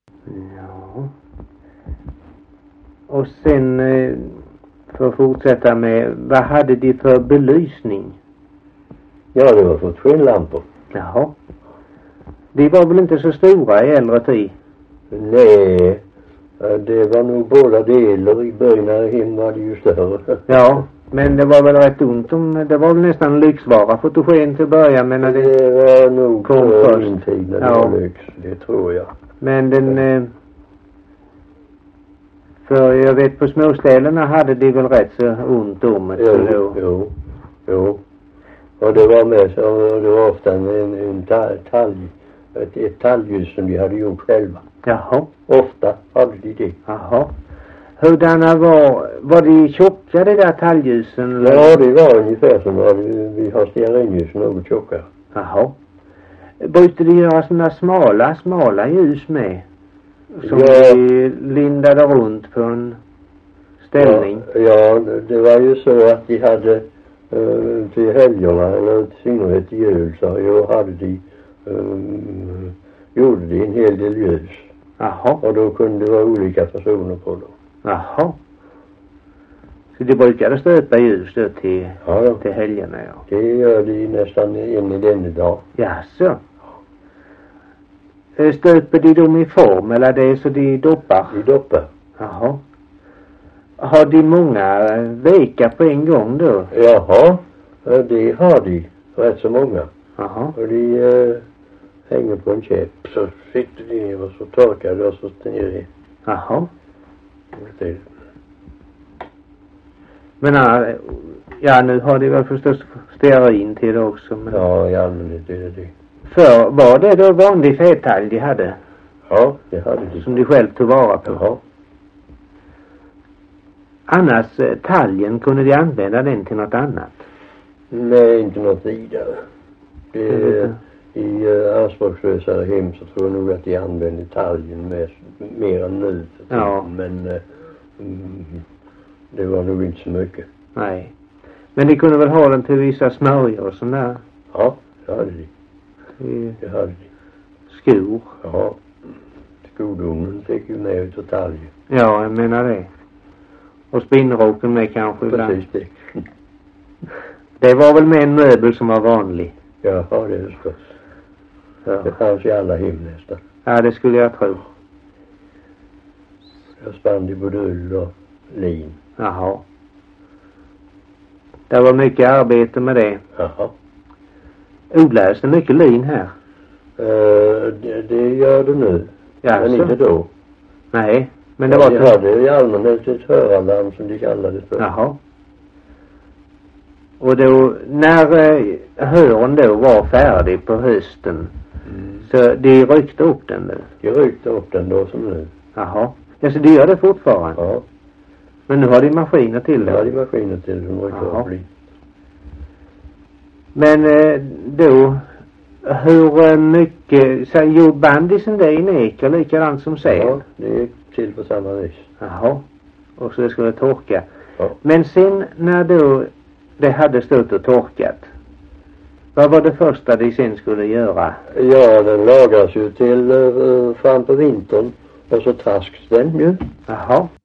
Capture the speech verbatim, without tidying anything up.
Ja. Och sen eh, för att fortsätta med, vad hade de för belysning? Ja, det var fotogenlampor. Jaha. De var väl inte så stora i äldre tid? Nej, det var nog båda delar. I början av hem var det ju större. Ja, men det var väl rätt ont om, det var väl nästan lyxvara fotogen till början, men när det, det var nog kom för först. min tid när det Ja. var lyx, det tror jag. Men den, eh, för jag vet på småställena hade de väl rätt så ont om det. Jo, jo, jo. Och det var med så, det var ofta en, en talg, ett, ett talgljus som de hade gjort själva. Jaha. Ofta hade de det. Jaha. Hurdana var, var de tjocka de där talgljusen? Ja, det var ungefär som var det, vi har stearinljus något tjockare. Jaha. Brukade de göra sådana smala, smala ljus med? Som Ja. de lindade runt på en ställning? Ja, ja, det var ju så att de hade uh, till helgerna, eller till synnerhet till jul, så jag hade de, um, gjorde de en hel del ljus. Jaha. Och då kunde det vara olika personer på dem. Jaha. Så de brukade stöpa ljus då till, Ja, ja. till helgerna, ja. Det gör de nästan än i denna dag. Jaså. Stöper de dem i form eller det är så de doppar? De doppar. Jaha. Har de många vekar på en gång då? Jaha, det har de. Rätt så många. Jaha. Och de uh, hänger på en käpp. Så sitter de ner och så torkar de och så ner det. Jaha. Det. Men ja, nu har de väl förstås stearin till det också. Men... Ja, i allmänhet är det det. För var det då vanlig fettalg de hade? Ja, det hade de. Som de själv tog vara på? Jaha. Annars, talgen, kunde de använda den till något annat? Nej, inte något vidare. Det, Mm. I uh, anspråkslösare hem så tror jag nog att de använder talgen mer, mer än nu. Ja. Men uh, mm, det var nog inte så mycket. Nej. Men de kunde väl ha den till vissa smörjor och sånt där? Ja, det hade de. Till Det hade de. skor? Ja. Skodomen fick ju med utav talgen. Ja, jag menar det. Och spinnroken med kanske ibland. Precis det. Det var väl med en möbel som var vanlig? Ja, det är det förstås. Ja. Det fanns i alla hem nästan. Ja, det skulle jag tro. Jag spann i både ull och lin. Jaha. Det var mycket arbete med det. Jaha. Odlades det mycket lin här? Uh, det, det gör det nu. Ja, Men så. inte då. Nej, men det Ja, var... de till- hade i allmänhet ett hörarlarm som de kallade det för. Jaha. Och då, när eh, hören då var färdig på hösten, Mm. så de ryckte upp den då? De ryckte upp den då som nu. Jaha. Ja, så de gör det fortfarande? Ja, Men nu har de maskiner till det det? hade de maskiner till som ryckte Jaha. upp lin. Men eh, då, hur eh, mycket, så gjorde bandisen det i neker likadant som sen? Ja, det gick till på samma vis. Jaha. Och så det skulle torka. Ja. Men sen när då det hade stått och torkat, vad var det första de sen skulle göra? Ja, den lagras ju till uh, fram på vintern. Och så trasks den ju. Jaha.